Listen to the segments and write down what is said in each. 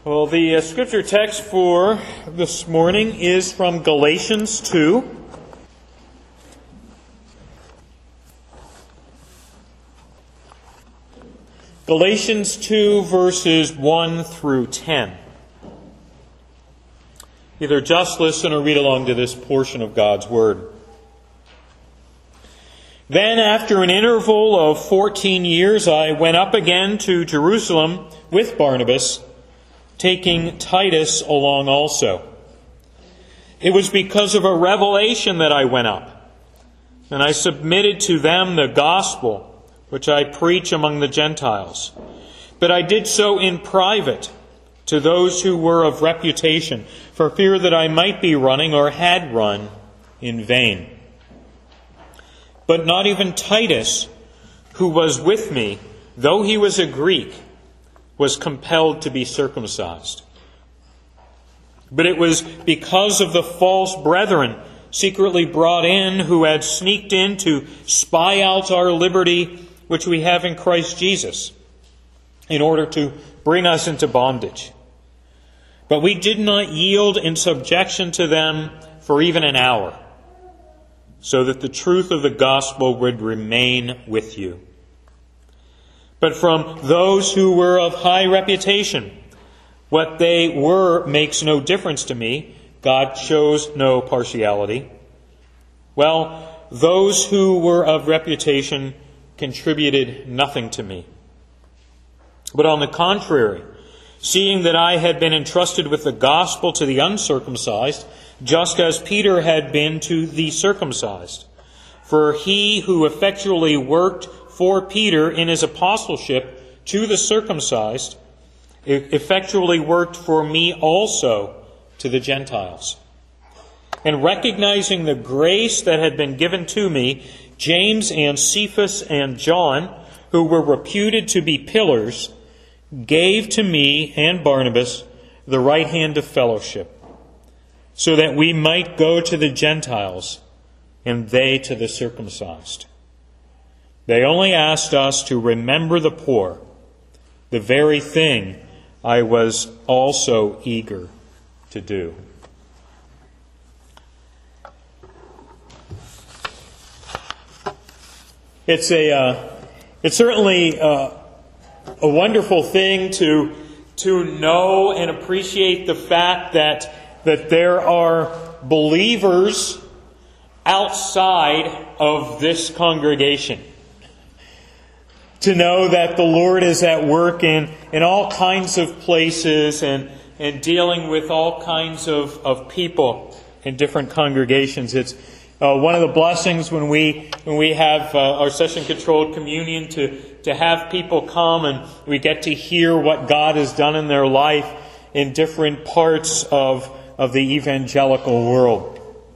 Well, the scripture text for this morning is from Galatians 2. Galatians 2, verses 1 through 10. Either just listen or read along to this portion of God's Word. Then, after an interval of 14 years, I went up again to Jerusalem with Barnabas, taking Titus along also. It was because of a revelation that I went up, and I submitted to them the gospel which I preach among the Gentiles. But I did so in private to those who were of reputation, for fear that I might be running or had run in vain. But not even Titus, who was with me, though he was a Greek, was compelled to be circumcised. But it was because of the false brethren secretly brought in, who had sneaked in to spy out our liberty which we have in Christ Jesus, in order to bring us into bondage. But we did not yield in subjection to them for even an hour, so that the truth of the gospel would remain with you. But from those who were of high reputation, what they were makes no difference to me. God shows no partiality. Well, those who were of reputation contributed nothing to me. But on the contrary, seeing that I had been entrusted with the gospel to the uncircumcised, just as Peter had been to the circumcised. For he who effectually worked for Peter in his apostleship to the circumcised effectually worked for me also to the Gentiles. And recognizing the grace that had been given to me, James and Cephas and John, who were reputed to be pillars, gave to me and Barnabas the right hand of fellowship, so that we might go to the Gentiles and they to the circumcised. They only asked us to remember the poor, the very thing I was also eager to do. It's certainly a wonderful thing to know and appreciate the fact that there are believers outside of this congregation. To know that the Lord is at work in all kinds of places and dealing with all kinds of people in different congregations. It's one of the blessings when we have our session-controlled communion to have people come and we get to hear what God has done in their life in different parts of the evangelical world.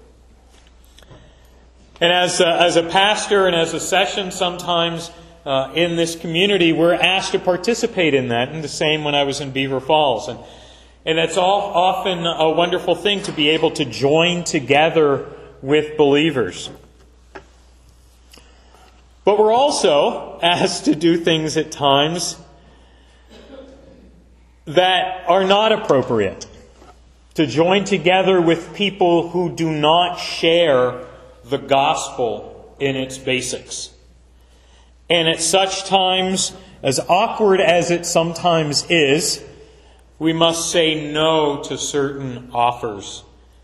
And as a pastor and as a session, sometimes in this community, we're asked to participate in that. And the same when I was in Beaver Falls. And it's often a wonderful thing to be able to join together with believers. But we're also asked to do things at times that are not appropriate. To join together with people who do not share the gospel in its basics. And at such times, as awkward as it sometimes is, we must say no to certain offers.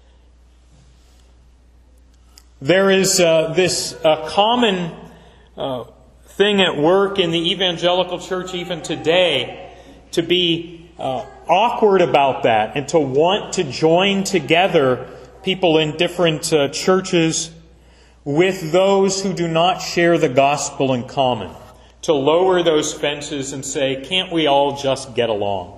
There is this common thing at work in the evangelical church even today, to be awkward about that and to want to join together people in different churches with those who do not share the gospel in common. To lower those fences and say, can't we all just get along?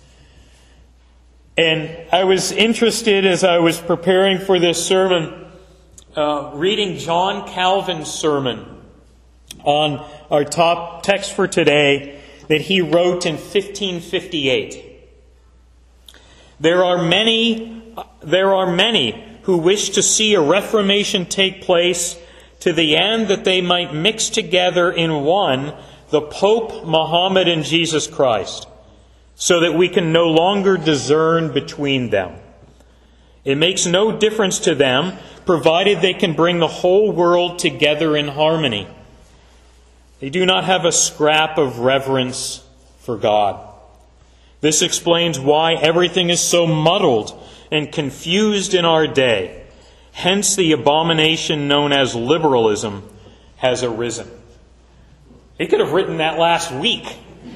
And I was interested as I was preparing for this sermon, reading John Calvin's sermon on our top text for today that he wrote in 1558. There are many who wish to see a reformation take place to the end that they might mix together in one the Pope, Muhammad, and Jesus Christ, so that we can no longer discern between them. It makes no difference to them, provided they can bring the whole world together in harmony. They do not have a scrap of reverence for God. This explains why everything is so muddled and confused in our day. Hence the abomination known as liberalism has arisen. He could have written that last week.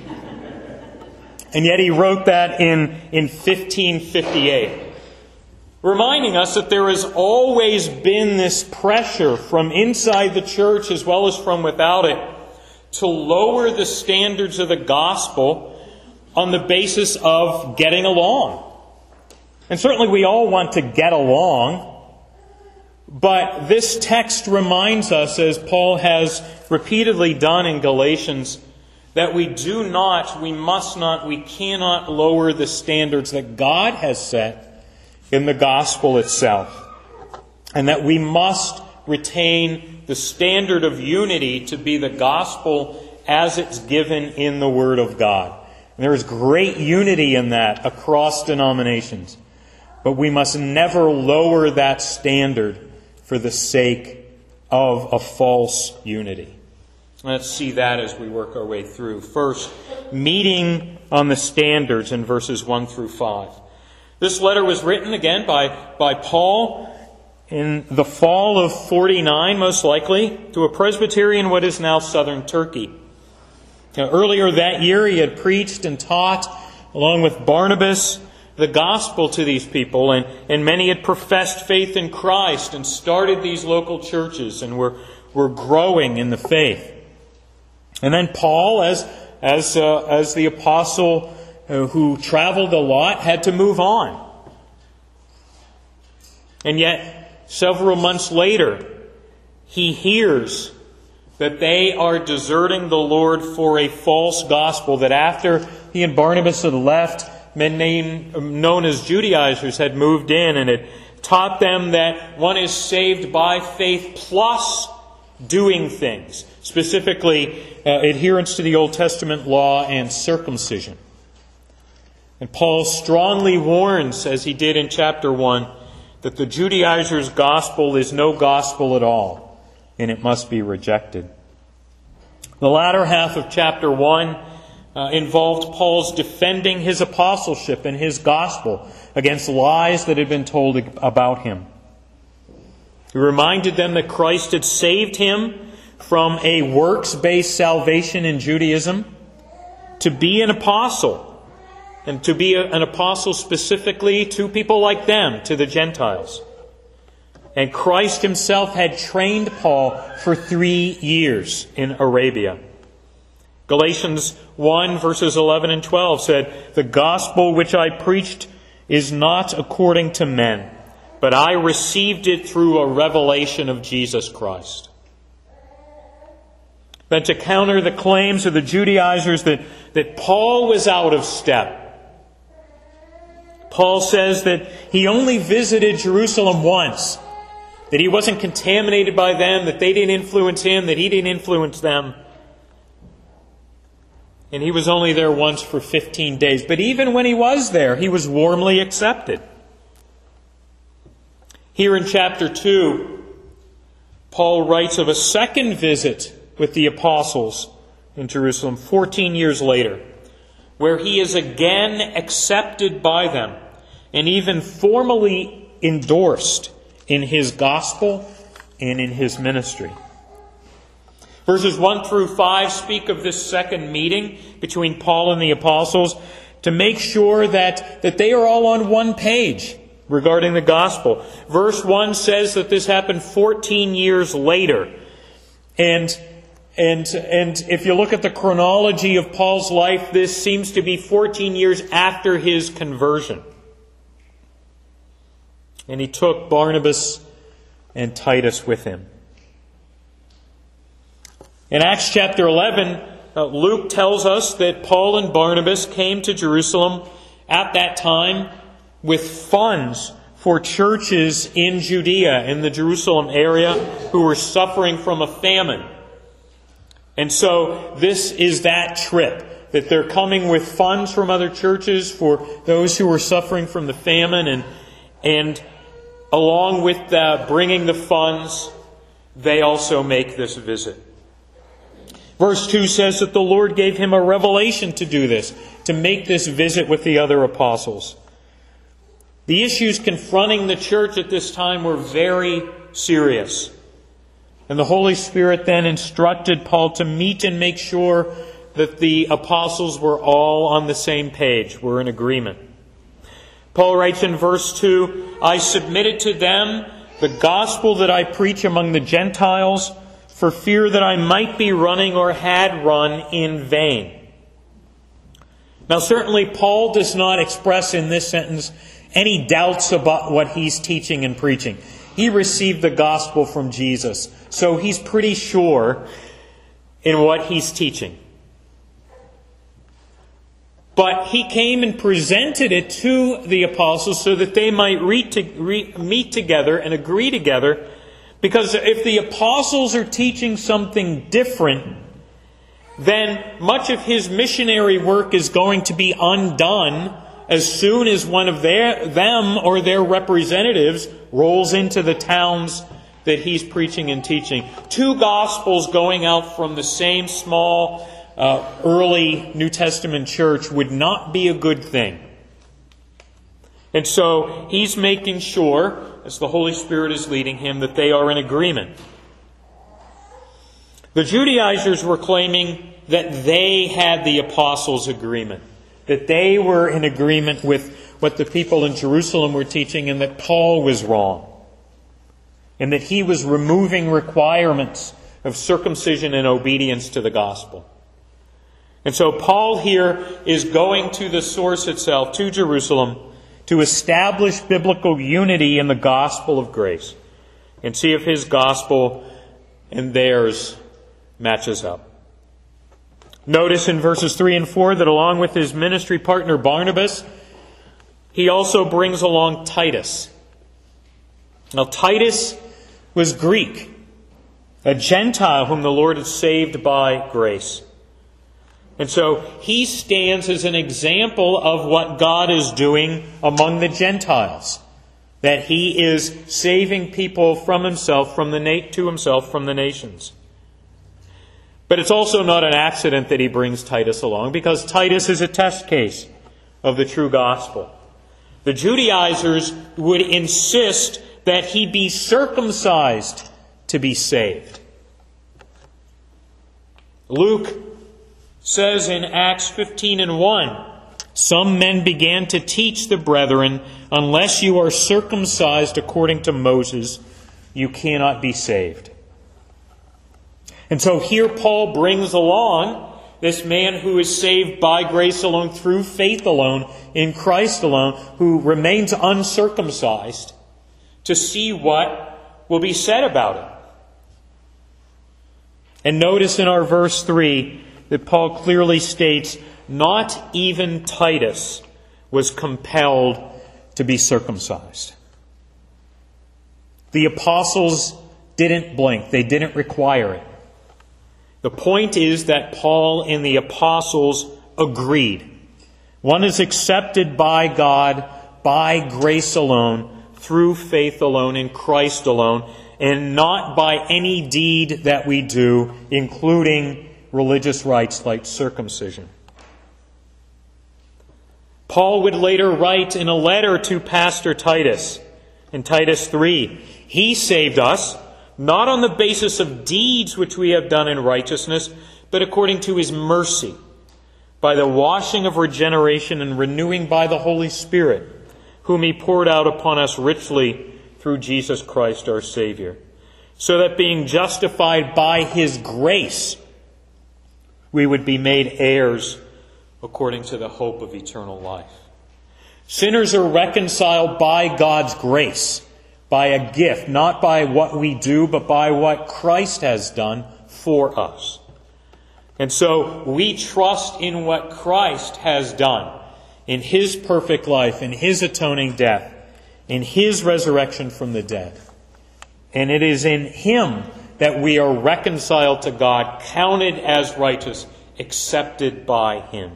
And yet he wrote that in 1558. Reminding us that there has always been this pressure from inside the church as well as from without it to lower the standards of the gospel on the basis of getting along. And certainly we all want to get along, but this text reminds us, as Paul has repeatedly done in Galatians, that we must not, we cannot lower the standards that God has set in the gospel itself. And that we must retain the standard of unity to be the gospel as it's given in the Word of God. And there is great unity in that across denominations. But we must never lower that standard for the sake of a false unity. Let's see that as we work our way through. First, meeting on the standards in verses 1 through 5. This letter was written again by Paul in the fall of 49, most likely, to a presbytery in what is now southern Turkey. Now, earlier that year, he had preached and taught, along with Barnabas, the gospel to these people, and many had professed faith in Christ and started these local churches and were growing in the faith. And then Paul, as the apostle who traveled a lot, had to move on. And yet, several months later, he hears that they are deserting the Lord for a false gospel, that after he and Barnabas had left, men known as Judaizers had moved in and had taught them that one is saved by faith plus doing things, specifically adherence to the Old Testament law and circumcision. And Paul strongly warns, as he did in chapter 1, that the Judaizers' gospel is no gospel at all, and it must be rejected. The latter half of chapter 1 involved Paul's defending his apostleship and his gospel against lies that had been told about him. He reminded them that Christ had saved him from a works-based salvation in Judaism to be an apostle, and to be an apostle specifically to people like them, to the Gentiles. And Christ himself had trained Paul for 3 years in Arabia. Galatians 1 verses 11 and 12 said, "The gospel which I preached is not according to men, but I received it through a revelation of Jesus Christ." Then to counter the claims of the Judaizers that Paul was out of step, Paul says that he only visited Jerusalem once, that he wasn't contaminated by them, that they didn't influence him, that he didn't influence them. And he was only there once for 15 days. But even when he was there, he was warmly accepted. Here in chapter 2, Paul writes of a second visit with the apostles in Jerusalem 14 years later, where he is again accepted by them and even formally endorsed in his gospel and in his ministry. Verses 1 through 5 speak of this second meeting between Paul and the apostles to make sure that they are all on one page regarding the gospel. Verse 1 says that this happened 14 years later. And if you look at the chronology of Paul's life, this seems to be 14 years after his conversion. And he took Barnabas and Titus with him. In Acts chapter 11, Luke tells us that Paul and Barnabas came to Jerusalem at that time with funds for churches in Judea, in the Jerusalem area, who were suffering from a famine. And so this is that trip. that they're coming with funds from other churches for those who are suffering from the famine, and along with bringing the funds, they also make this visit. Verse 2 says that the Lord gave him a revelation to do this, to make this visit with the other apostles. The issues confronting the church at this time were very serious. And the Holy Spirit then instructed Paul to meet and make sure that the apostles were all on the same page, were in agreement. Paul writes in verse 2, I submitted to them the gospel that I preach among the Gentiles, for fear that I might be running or had run in vain. Now certainly Paul does not express in this sentence any doubts about what he's teaching and preaching. He received the gospel from Jesus, so he's pretty sure in what he's teaching. But he came and presented it to the apostles so that they might meet together and agree together. Because if the apostles are teaching something different, then much of his missionary work is going to be undone as soon as one of them or their representatives rolls into the towns that he's preaching and teaching. Two gospels going out from the same small early New Testament church would not be a good thing. And so he's making sure, as the Holy Spirit is leading him, that they are in agreement. The Judaizers were claiming that they had the apostles' agreement, that they were in agreement with what the people in Jerusalem were teaching, and that Paul was wrong, and that he was removing requirements of circumcision and obedience to the gospel. And so Paul here is going to the source itself, to Jerusalem, to establish biblical unity in the gospel of grace and see if his gospel and theirs matches up. Notice in verses 3 and 4 that along with his ministry partner Barnabas, he also brings along Titus. Now Titus was Greek, a Gentile whom the Lord had saved by grace. And so he stands as an example of what God is doing among the Gentiles. That he is saving people from himself, from the nations. But it's also not an accident that he brings Titus along, because Titus is a test case of the true gospel. The Judaizers would insist that he be circumcised to be saved. Luke says in Acts 15:1, some men began to teach the brethren, unless you are circumcised according to Moses, you cannot be saved. And so here Paul brings along this man who is saved by grace alone, through faith alone, in Christ alone, who remains uncircumcised, to see what will be said about it. And notice in our verse 3 that Paul clearly states, not even Titus was compelled to be circumcised. The apostles didn't blink. They didn't require it. The point is that Paul and the apostles agreed. One is accepted by God by grace alone, through faith alone, in Christ alone, and not by any deed that we do, including religious rites like circumcision. Paul would later write in a letter to Pastor Titus, in Titus 3, he saved us, not on the basis of deeds which we have done in righteousness, but according to his mercy, by the washing of regeneration and renewing by the Holy Spirit, whom he poured out upon us richly through Jesus Christ our Savior, so that being justified by his grace, we would be made heirs according to the hope of eternal life. Sinners are reconciled by God's grace, by a gift, not by what we do, but by what Christ has done for us. And so we trust in what Christ has done, in his perfect life, in his atoning death, in his resurrection from the dead. And it is in him that we are reconciled to God, counted as righteous, accepted by Him.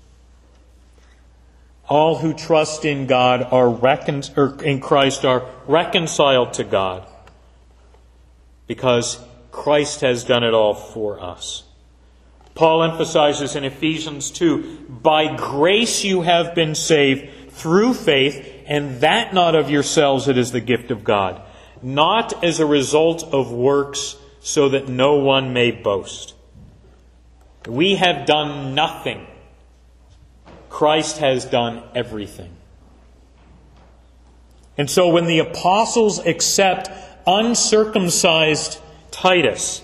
All who trust in God in Christ are reconciled to God because Christ has done it all for us. Paul emphasizes in Ephesians 2, by grace you have been saved through faith, and that not of yourselves, it is the gift of God, not as a result of works, so that no one may boast. We have done nothing. Christ has done everything. And so when the apostles accept uncircumcised Titus,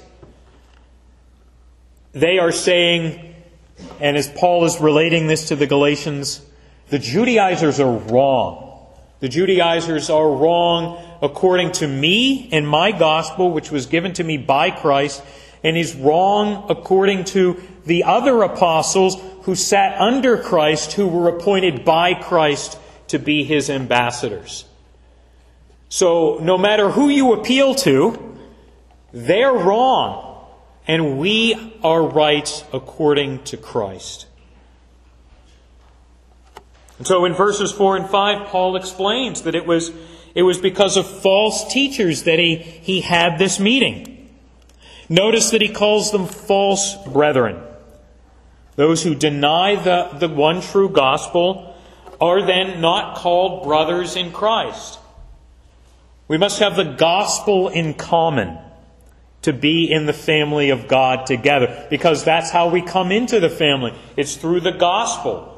they are saying, and as Paul is relating this to the Galatians, the Judaizers are wrong. The Judaizers are wrong according to me and my gospel, which was given to me by Christ, and he's wrong according to the other apostles who sat under Christ, who were appointed by Christ to be His ambassadors. So no matter who you appeal to, they're wrong, and we are right according to Christ. And so in verses 4 and 5, Paul explains that it was because of false teachers that he had this meeting. Notice that he calls them false brethren. Those who deny the one true gospel are then not called brothers in Christ. We must have the gospel in common to be in the family of God together, because that's how we come into the family. It's through the gospel.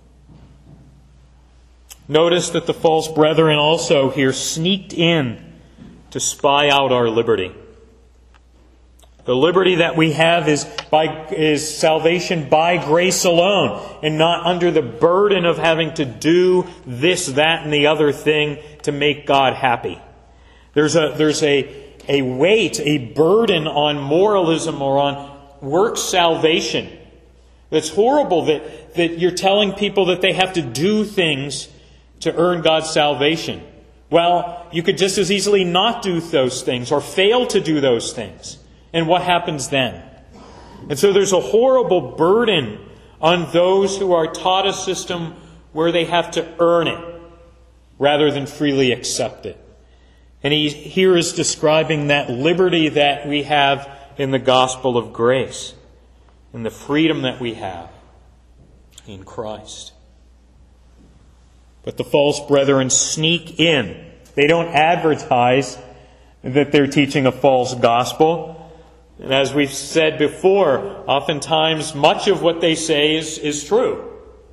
Notice that the false brethren also here sneaked in to spy out our liberty. The liberty that we have is salvation by grace alone, and not under the burden of having to do this, that, and the other thing to make God happy. There's a weight, a burden on moralism or on work salvation that's horrible, that you're telling people that they have to do things to earn God's salvation. Well, you could just as easily not do those things or fail to do those things. And what happens then? And so there's a horrible burden on those who are taught a system where they have to earn it rather than freely accept it. And he here is describing that liberty that we have in the gospel of grace and the freedom that we have in Christ. But the false brethren sneak in. They don't advertise that they're teaching a false gospel. And as we've said before, oftentimes much of what they say is true.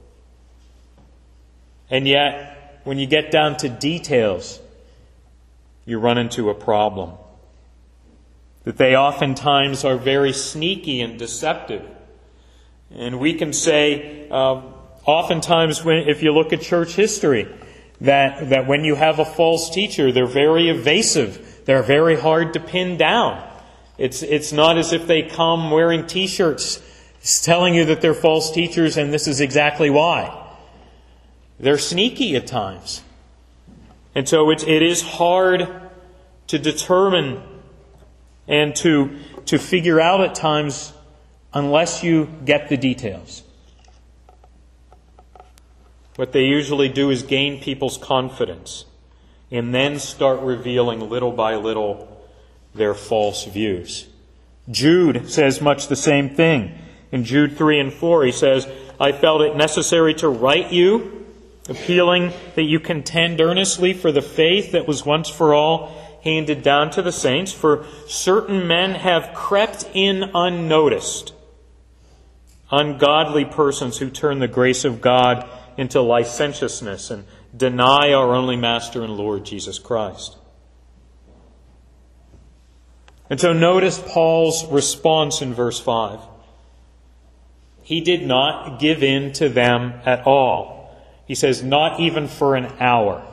And yet, when you get down to details, you run into a problem. That they oftentimes are very sneaky and deceptive. And we can say, oftentimes, if you look at church history, that when you have a false teacher, they're very evasive. They're very hard to pin down. It's not as if they come wearing T-shirts telling you that they're false teachers and this is exactly why. They're sneaky at times. And so it is hard to determine and to figure out at times unless you get the details. What they usually do is gain people's confidence and then start revealing little by little their false views. Jude says much the same thing. In Jude 3 and 4, he says, I felt it necessary to write you, appealing that you contend earnestly for the faith that was once for all handed down to the saints. For certain men have crept in unnoticed, ungodly persons who turn the grace of God into licentiousness and deny our only Master and Lord Jesus Christ. And so notice Paul's response in verse 5. He did not give in to them at all. He says, not even for an hour.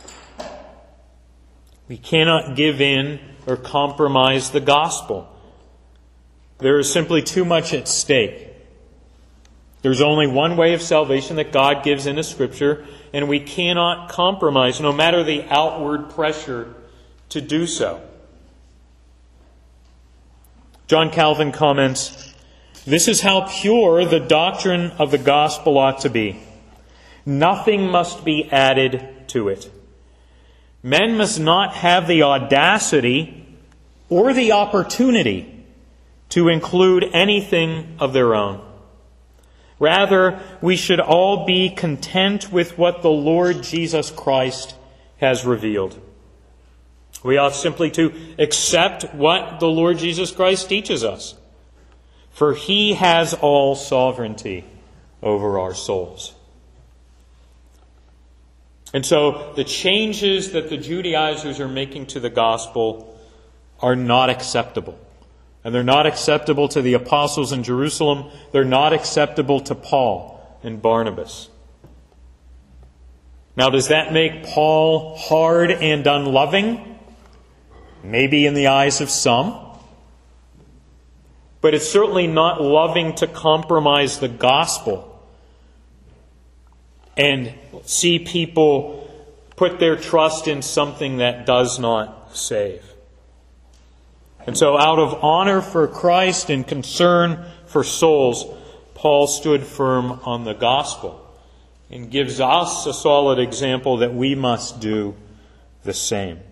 We cannot give in or compromise the gospel. There is simply too much at stake. There's only one way of salvation that God gives in the Scripture, and we cannot compromise, no matter the outward pressure to do so. John Calvin comments, This is how pure the doctrine of the gospel ought to be. Nothing must be added to it. Men must not have the audacity or the opportunity to include anything of their own. Rather, we should all be content with what the Lord Jesus Christ has revealed. We ought simply to accept what the Lord Jesus Christ teaches us. For He has all sovereignty over our souls. And so the changes that the Judaizers are making to the gospel are not acceptable. And they're not acceptable to the apostles in Jerusalem. They're not acceptable to Paul and Barnabas. Now, does that make Paul hard and unloving? Maybe in the eyes of some. But it's certainly not loving to compromise the gospel and see people put their trust in something that does not save. And so out of honor for Christ and concern for souls, Paul stood firm on the gospel and gives us a solid example that we must do the same.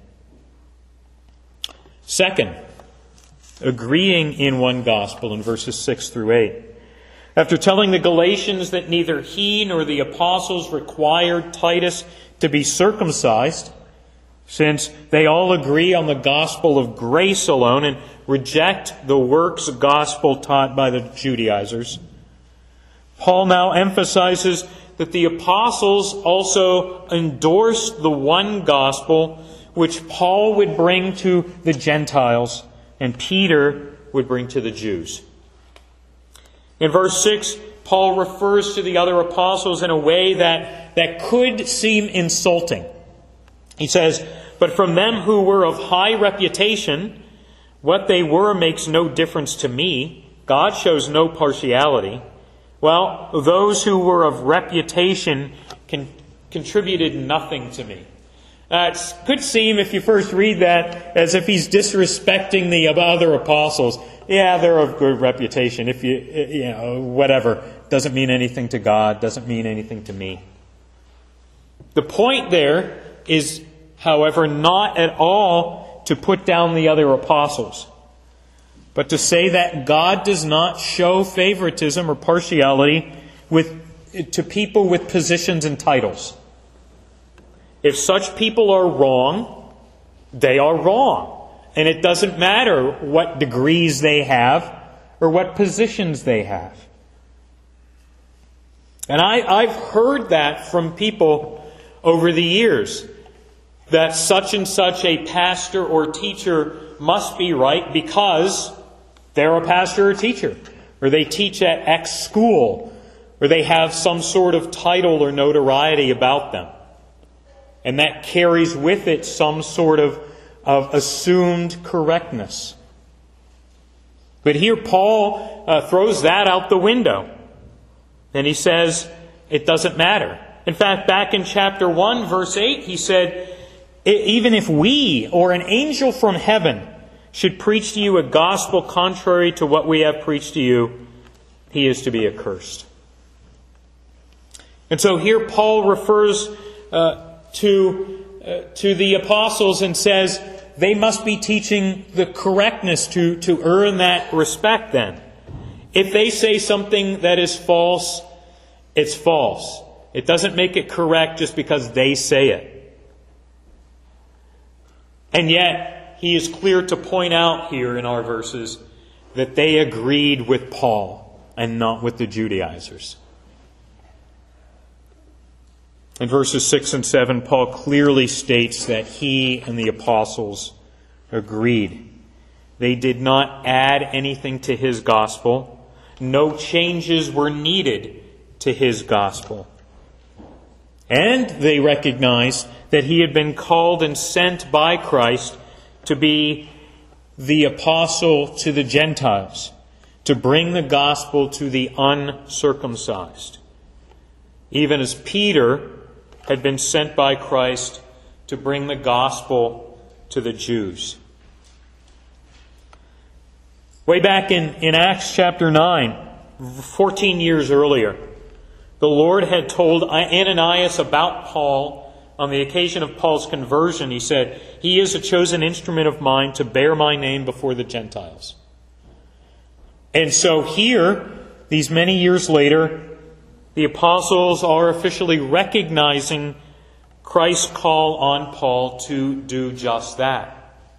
Second, agreeing in one gospel in verses 6 through 8. After telling the Galatians that neither he nor the apostles required Titus to be circumcised, since they all agree on the gospel of grace alone and reject the works gospel taught by the Judaizers, Paul now emphasizes that the apostles also endorsed the one gospel which Paul would bring to the Gentiles and Peter would bring to the Jews. In verse 6, Paul refers to the other apostles in a way that could seem insulting. He says, "But from them who were of high reputation, what they were makes no difference to me. God shows no partiality. Well, those who were of reputation contributed nothing to me." It could seem, if you first read that, as if he's disrespecting the other apostles. Yeah, they're of good reputation. If whatever. Doesn't mean anything to God. Doesn't mean anything to me. The point there is, however, not at all to put down the other apostles, but to say that God does not show favoritism or partiality to people with positions and titles. If such people are wrong, they are wrong. And it doesn't matter what degrees they have or what positions they have. And I've heard that from people over the years, that such and such a pastor or teacher must be right because they're a pastor or teacher, or they teach at X school, or they have some sort of title or notoriety about them. And that carries with it some sort of assumed correctness. But here Paul throws that out the window. And he says it doesn't matter. In fact, back in chapter 1, verse 8, he said, "Even if we or an angel from heaven should preach to you a gospel contrary to what we have preached to you, he is to be accursed." And so here Paul refers to the apostles and says they must be teaching the correctness to earn that respect then. If they say something that is false, it's false. It doesn't make it correct just because they say it. And yet, he is clear to point out here in our verses that they agreed with Paul and not with the Judaizers. In verses 6 and 7, Paul clearly states that he and the apostles agreed. They did not add anything to his gospel. No changes were needed to his gospel. And they recognized that he had been called and sent by Christ to be the apostle to the Gentiles, to bring the gospel to the uncircumcised. Even as Peter had been sent by Christ to bring the gospel to the Jews. Way back in Acts chapter 9, 14 years earlier, the Lord had told Ananias about Paul on the occasion of Paul's conversion. He said, "He is a chosen instrument of mine to bear my name before the Gentiles." And so here, these many years later, the apostles are officially recognizing Christ's call on Paul to do just that.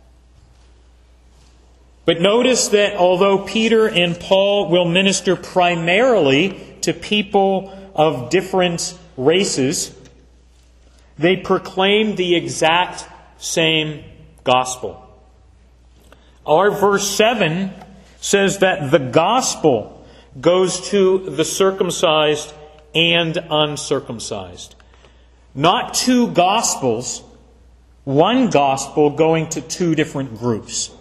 But notice that although Peter and Paul will minister primarily to people of different races, they proclaim the exact same gospel. Our verse 7 says that the gospel goes to the circumcised and uncircumcised. Not two gospels, one gospel going to two different groups.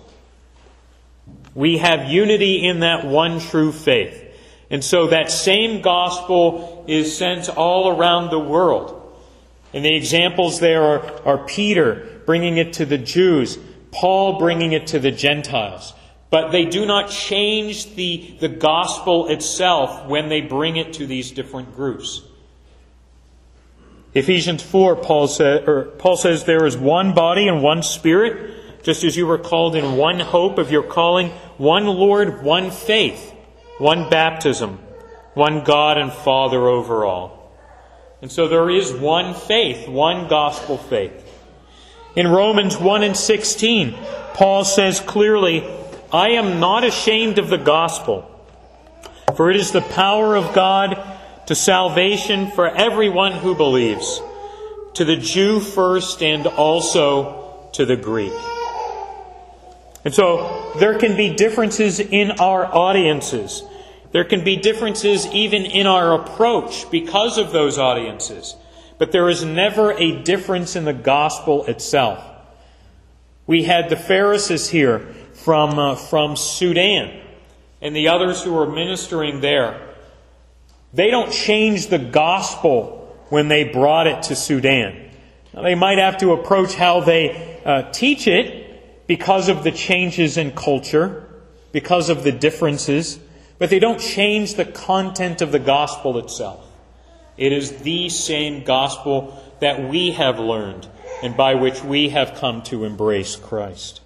We have unity in that one true faith. And so that same gospel is sent all around the world. And the examples there are Peter bringing it to the Jews, Paul bringing it to the Gentiles. But they do not change the gospel itself when they bring it to these different groups. Ephesians 4, Paul says, "There is one body and one Spirit, just as you were called in one hope of your calling, one Lord, one faith, one baptism, one God and Father over all." And so there is one faith, one gospel faith. In Romans 1 and 16, Paul says clearly, "I am not ashamed of the gospel, for it is the power of God to salvation for everyone who believes, to the Jew first and also to the Greek." And so there can be differences in our audiences. There can be differences even in our approach because of those audiences. But there is never a difference in the gospel itself. We had the Pharisees here from Sudan and the others who were ministering there. They don't change the gospel when they brought it to Sudan. Now, they might have to approach how they teach it because of the changes in culture, because of the differences, but they don't change the content of the gospel itself. It is the same gospel that we have learned and by which we have come to embrace Christ.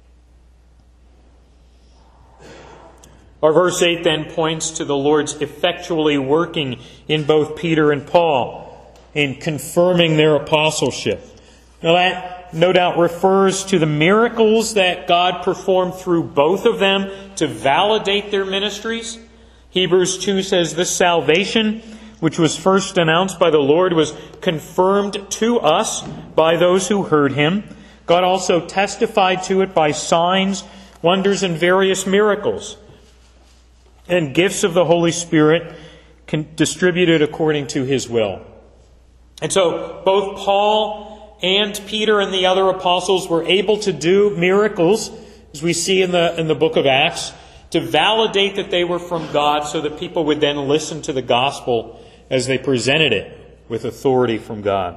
Our verse 8 then points to the Lord's effectually working in both Peter and Paul in confirming their apostleship. Now that no doubt refers to the miracles that God performed through both of them to validate their ministries. Hebrews 2 says this salvation, which was first announced by the Lord, was confirmed to us by those who heard Him. God also testified to it by signs, wonders, and various miracles, and gifts of the Holy Spirit distributed according to His will. And so both Paul and Peter and the other apostles were able to do miracles, as we see in the book of Acts, to validate that they were from God so that people would then listen to the gospel as they presented it with authority from God.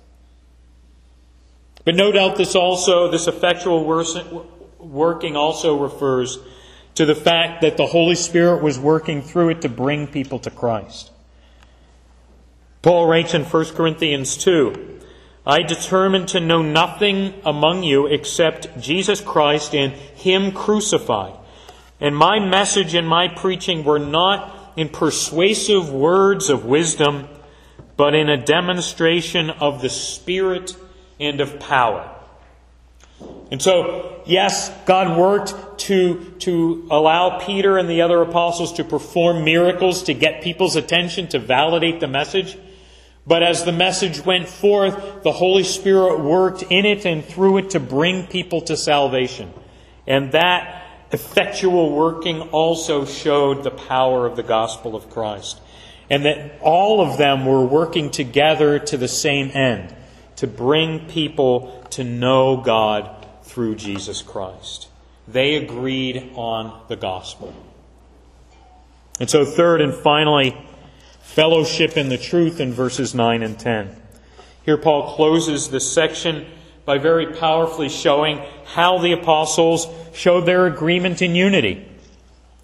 But no doubt this effectual working also refers to the fact that the Holy Spirit was working through it to bring people to Christ. Paul writes in 1 Corinthians 2, "I determined to know nothing among you except Jesus Christ and Him crucified. And my message and my preaching were not in persuasive words of wisdom, but in a demonstration of the Spirit and of power." And so, yes, God worked to allow Peter and the other apostles to perform miracles to get people's attention, to validate the message. But as the message went forth, the Holy Spirit worked in it and through it to bring people to salvation. And that effectual working also showed the power of the gospel of Christ. And that all of them were working together to the same end, to bring people to know God through Jesus Christ. They agreed on the gospel. And so third and finally, fellowship in the truth in verses 9 and 10. Here Paul closes this section by very powerfully showing how the apostles showed their agreement in unity.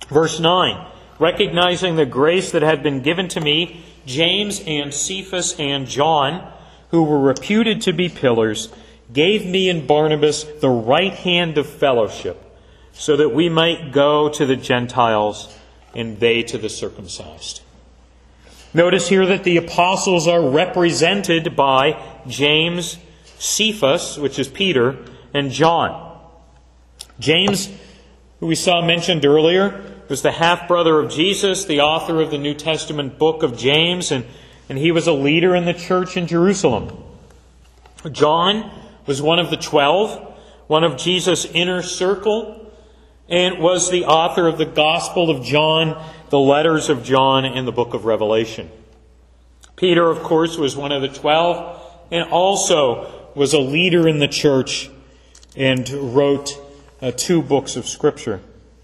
Verse 9, recognizing the grace that had been given to me, James and Cephas and John, who were reputed to be pillars, gave me and Barnabas the right hand of fellowship, so that we might go to the Gentiles and they to the circumcised. Notice here that the apostles are represented by James, Cephas, which is Peter, and John. James, who we saw mentioned earlier, was the half-brother of Jesus, the author of the New Testament book of James, and he was a leader in the church in Jerusalem. John was one of the 12, one of Jesus' inner circle, and was the author of the Gospel of John, the letters of John, and the book of Revelation. Peter, of course, was one of the 12, and also was a leader in the church and wrote 2 books of Scripture.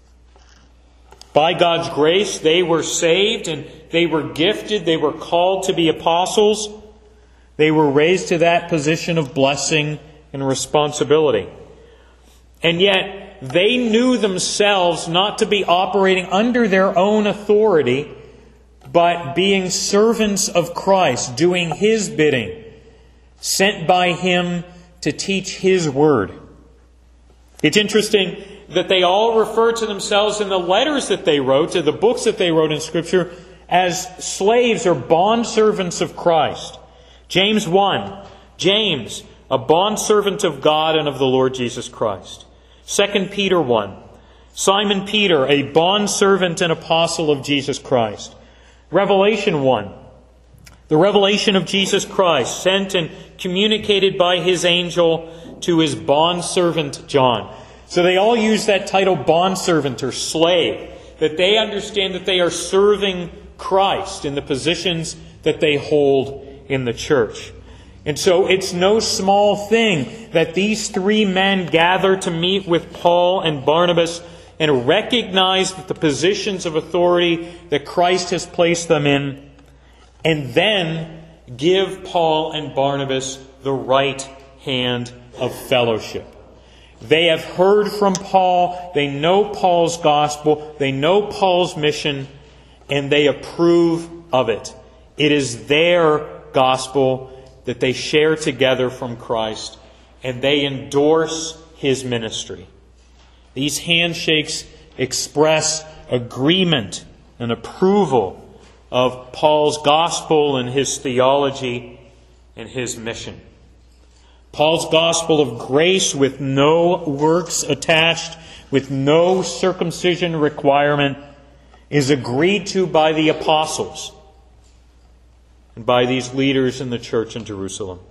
By God's grace, they were saved and they were gifted. They were called to be apostles. They were raised to that position of blessing and responsibility. And yet, they knew themselves not to be operating under their own authority, but being servants of Christ, doing His bidding, sent by Him to teach His Word. It's interesting that they all refer to themselves in the letters that they wrote, to the books that they wrote in Scripture, as slaves or bondservants of Christ. James 1, James, a bondservant of God and of the Lord Jesus Christ. 2 Peter 1, Simon Peter, a bondservant and apostle of Jesus Christ. Revelation 1, the revelation of Jesus Christ, sent and communicated by His angel to His bondservant John. So they all use that title bondservant or slave, that they understand that they are serving Christ in the positions that they hold in the church. And so it's no small thing that these 3 men gather to meet with Paul and Barnabas and recognize that the positions of authority that Christ has placed them in, and then give Paul and Barnabas the right hand of fellowship. They have heard from Paul, they know Paul's gospel, they know Paul's mission, and they approve of it. It is their gospel that they share together from Christ, and they endorse His ministry. These handshakes express agreement and approval of Paul's gospel and his theology and his mission. Paul's gospel of grace with no works attached, with no circumcision requirement, is agreed to by the apostles and by these leaders in the church in Jerusalem.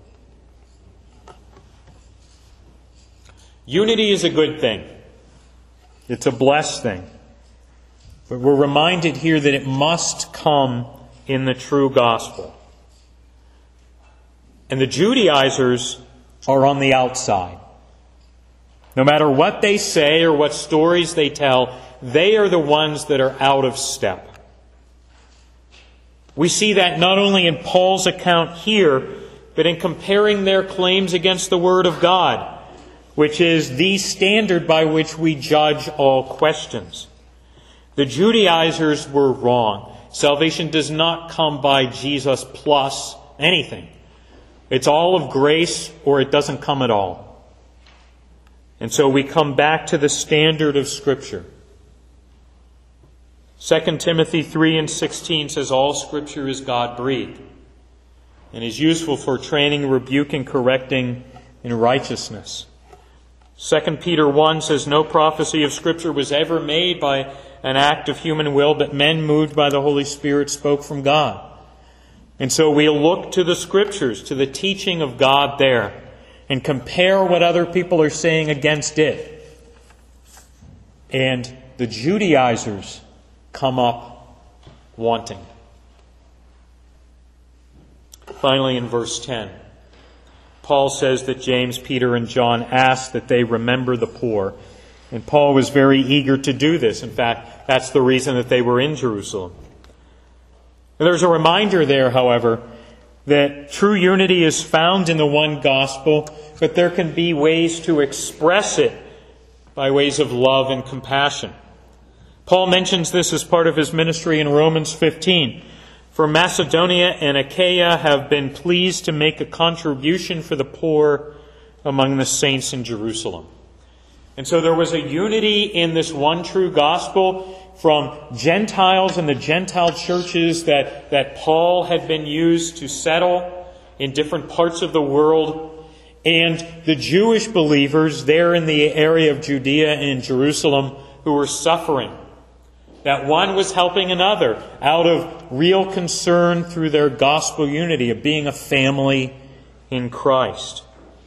Unity is a good thing. It's a blessed thing. But we're reminded here that it must come in the true gospel. And the Judaizers are on the outside. No matter what they say or what stories they tell, they are the ones that are out of step. We see that not only in Paul's account here, but in comparing their claims against the Word of God, which is the standard by which we judge all questions. The Judaizers were wrong. Salvation does not come by Jesus plus anything. It's all of grace, or it doesn't come at all. And so we come back to the standard of Scripture. 2 Timothy 3:16 says, all Scripture is God-breathed and is useful for training, rebuking, correcting in righteousness. 2 Peter 1 says, no prophecy of Scripture was ever made by an act of human will, but men moved by the Holy Spirit spoke from God. And so we'll look to the Scriptures, to the teaching of God there, and compare what other people are saying against it. And the Judaizers come up wanting. Finally, in verse 10, Paul says that James, Peter, and John asked that they remember the poor. And Paul was very eager to do this. In fact, that's the reason that they were in Jerusalem. And there's a reminder there, however, that true unity is found in the one gospel, but there can be ways to express it by ways of love and compassion. Paul mentions this as part of his ministry in Romans 15. For Macedonia and Achaia have been pleased to make a contribution for the poor among the saints in Jerusalem. And so there was a unity in this one true gospel from Gentiles and the Gentile churches that Paul had been used to settle in different parts of the world, and the Jewish believers there in the area of Judea and Jerusalem who were suffering. That one was helping another out of real concern through their gospel unity of being a family in Christ.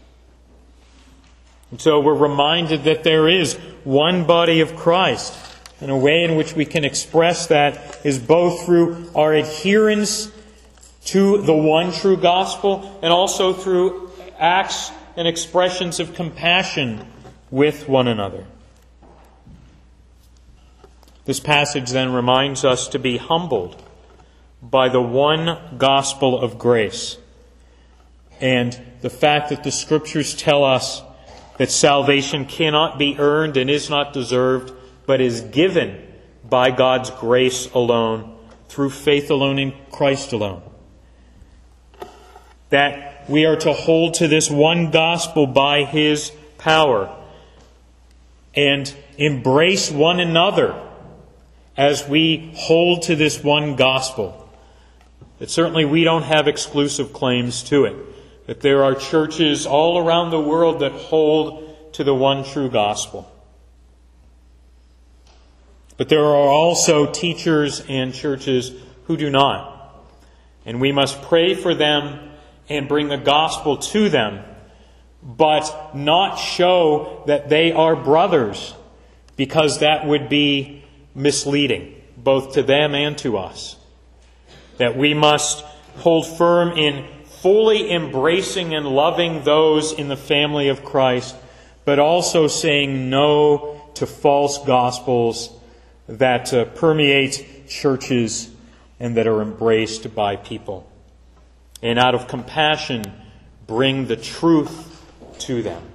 And so we're reminded that there is one body of Christ. And a way in which we can express that is both through our adherence to the one true gospel and also through acts and expressions of compassion with one another. This passage then reminds us to be humbled by the one gospel of grace and the fact that the Scriptures tell us that salvation cannot be earned and is not deserved, but is given by God's grace alone, through faith alone in Christ alone. That we are to hold to this one gospel by His power and embrace one another as we hold to this one gospel. That certainly we don't have exclusive claims to it. That there are churches all around the world that hold to the one true gospel. But there are also teachers and churches who do not. And we must pray for them and bring the gospel to them, but not show that they are brothers, because that would be misleading, both to them and to us. That we must hold firm in fully embracing and loving those in the family of Christ, but also saying no to false gospels that permeate churches and that are embraced by people. And out of compassion, bring the truth to them.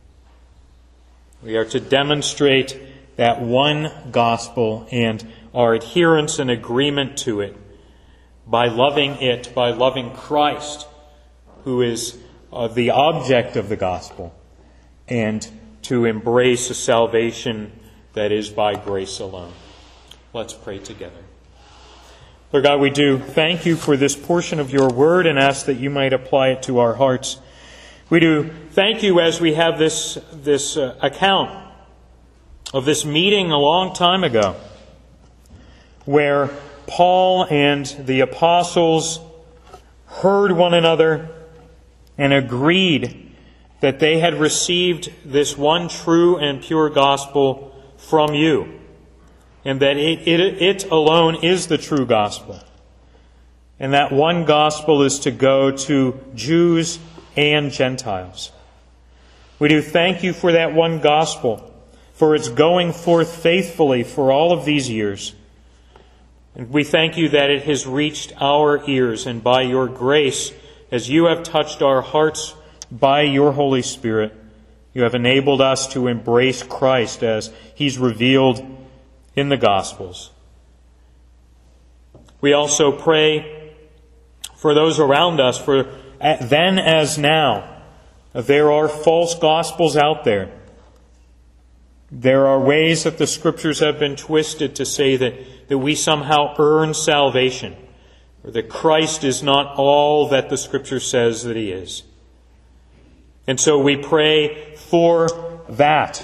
We are to demonstrate that one gospel and our adherence and agreement to it by loving Christ, who is the object of the gospel, and to embrace a salvation that is by grace alone. Let's pray together. Lord God, we do thank you for this portion of your word and ask that you might apply it to our hearts. We do thank you as we have this account of this meeting a long time ago, where Paul and the apostles heard one another and agreed that they had received this one true and pure gospel from you, and that it alone is the true gospel. And that one gospel is to go to Jews and Gentiles. We do thank you for that one gospel, for its going forth faithfully for all of these years. And we thank you that it has reached our ears, and by your grace, as you have touched our hearts by your Holy Spirit, you have enabled us to embrace Christ as He's revealed in the Gospels. We also pray for those around us, for then as now, there are false gospels out there. There are ways that the Scriptures have been twisted to say that we somehow earn salvation, or that Christ is not all that the Scripture says that He is. And so we pray for that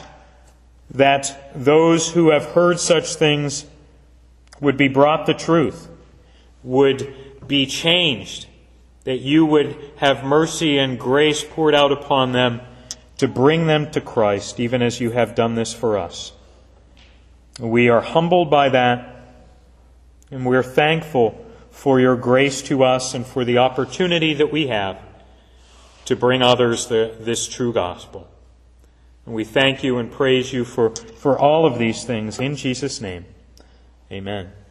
those who have heard such things would be brought to truth, would be changed, that you would have mercy and grace poured out upon them to bring them to Christ, even as you have done this for us. We are humbled by that, and we are thankful for your grace to us and for the opportunity that we have to bring others this true gospel. And we thank you and praise you for all of these things in Jesus' name. Amen.